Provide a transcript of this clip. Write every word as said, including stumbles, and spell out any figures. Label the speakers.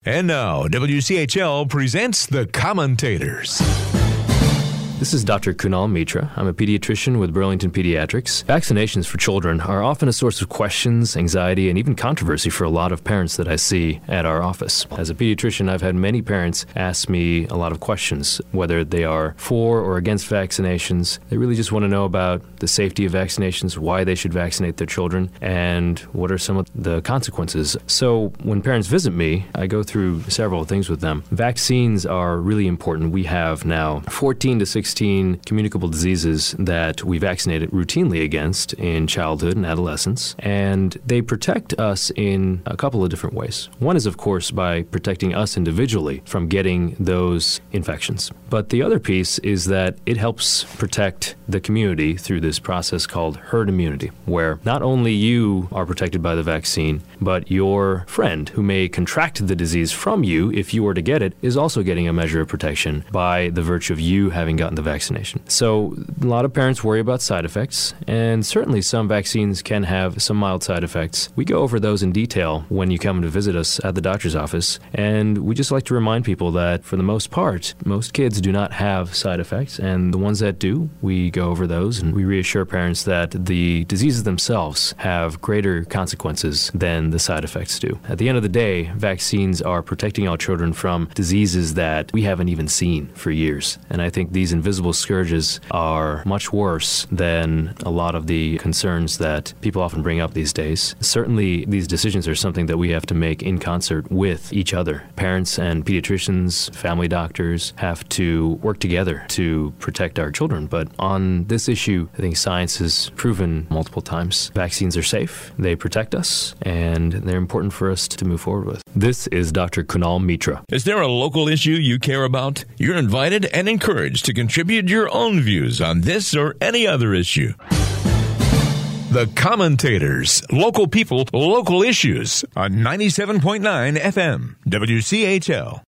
Speaker 1: And now, W C H L presents The Commentators.
Speaker 2: This is Doctor Kunal Mitra. I'm a pediatrician with Burlington Pediatrics. Vaccinations for children are often a source of questions, anxiety, and even controversy for a lot of parents that I see at our office. As a pediatrician, I've had many parents ask me a lot of questions, whether they are for or against vaccinations. They really just want to know about the safety of vaccinations, why they should vaccinate their children, and what are some of the consequences. So when parents visit me, I go through several things with them. Vaccines are really important. We have now fourteen to sixteen communicable diseases that we vaccinate routinely against in childhood and adolescence, and they protect us in a couple of different ways. One is, of course, by protecting us individually from getting those infections. But the other piece is that it helps protect the community through this process called herd immunity, where not only you are protected by the vaccine, but your friend who may contract the disease from you, if you were to get it, is also getting a measure of protection by the virtue of you having gotten the vaccination. So a lot of parents worry about side effects, and certainly some vaccines can have some mild side effects. We go over those in detail when you come to visit us at the doctor's office, and we just like to remind people that for the most part, most kids do not have side effects, and the ones that do, we go over those, and we reassure parents that the diseases themselves have greater consequences than the side effects do. At the end of the day, vaccines are protecting our children from diseases that we haven't even seen for years, and I think these invisible scourges are much worse than a lot of the concerns that people often bring up these days. Certainly, these decisions are something that we have to make in concert with each other. Parents and pediatricians, family doctors have to work together to protect our children. But on this issue, I think science has proven multiple times vaccines are safe, they protect us, and they're important for us to move forward with. This is Doctor Kunal Mitra.
Speaker 1: Is there a local issue you care about? You're invited and encouraged to contribute your own views on this or any other issue. The Commentators, local people, local issues on ninety-seven point nine F M, W C H L.